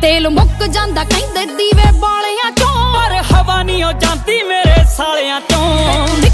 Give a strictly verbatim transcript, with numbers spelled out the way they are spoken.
ਤੇਲ ਮੁੱਕ ਜਾਂਦਾ ਕਹਿੰਦੇ ਦੀਵੇ ਬਾਲਿਆਂ ਚੋਂ, ਪਰ ਹਵਾ ਨਹੀਂ ਉਹ ਜਾਂਦੀ ਮੇਰੇ ਸਾਲਿਆਂ ਚੋਂ।